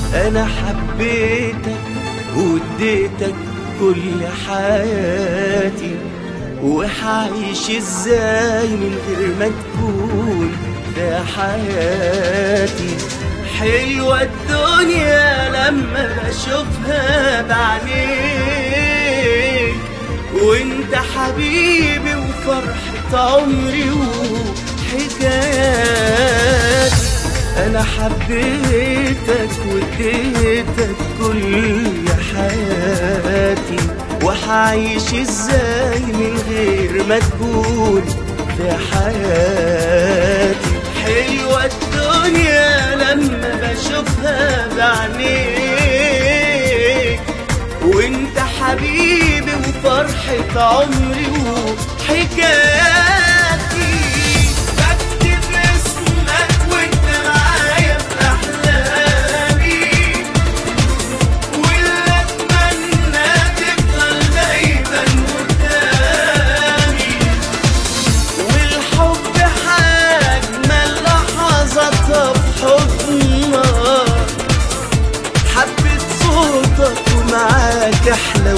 انا حبيتك واديتك كل حياتي، وحعيش ازاي من غير ما تكون ده حياتي. حلوة الدنيا لما بشوفها بعينيك، وانت حبيبي وفرحة عمري وحكاياتي. انا حبيتك واديتك كل حياتي، وحعيش ازاي من غير ما تكون في حياتي. حلوة الدنيا لما بشوفها بعينيك، وانت حبيبي وفرحة عمري وحكاياتي. بكتب اسمك وانت معايا في احلامي، واللي اتمنى تفضل دايما قدامي. والحب حاجمل لحظاتها في حضنك، حبيت صوتك ومعاك احلى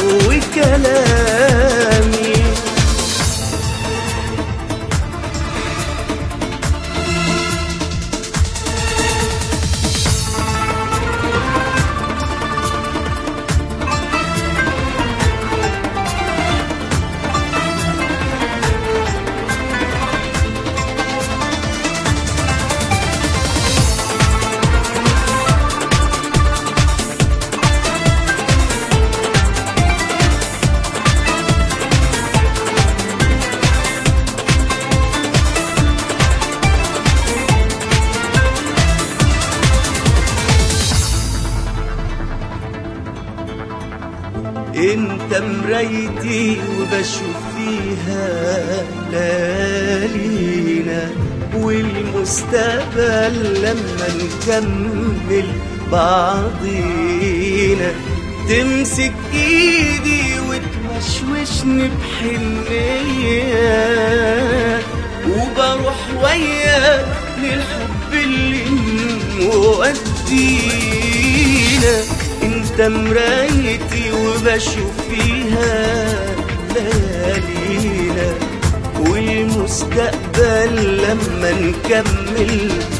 وكلامي. انت مرايتي وبشوف فيها ليالينا، والمستقبل لما نكمل بعضينا. تمسك ايدي وتوشوشني بحنية، وبروح وياك للحب اللي مودينا. انت مرايتي وبشوف فيها ليالينا، والمستقبل لما نكمل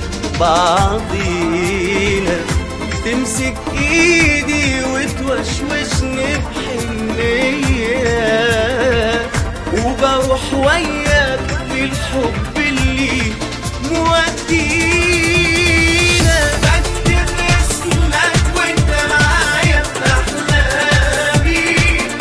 بعضينا. تمسك ايدي وتوشوشني بحنية، وبروح وياك للحب اللي مودينا. بكتب اسمك وانت معايا في احلامي،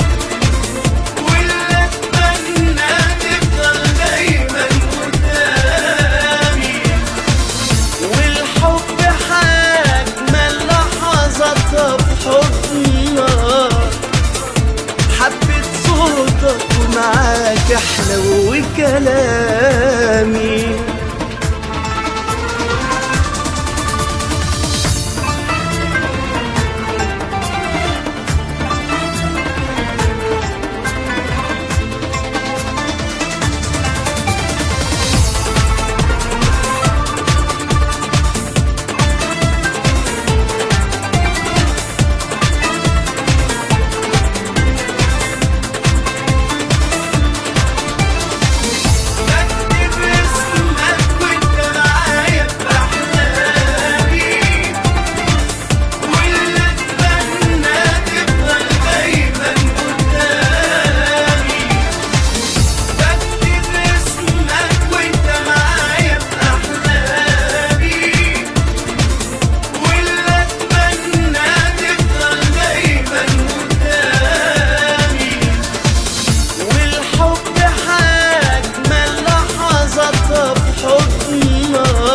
واللي اتمنى تفضل دايما قدامي. والحب حاجمل لحظاتها في حضنك، حبيت صوتك ومعاك احلى وكلامي.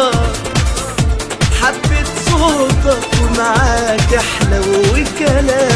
حبيت صوتك ومعاك احلى وكلام.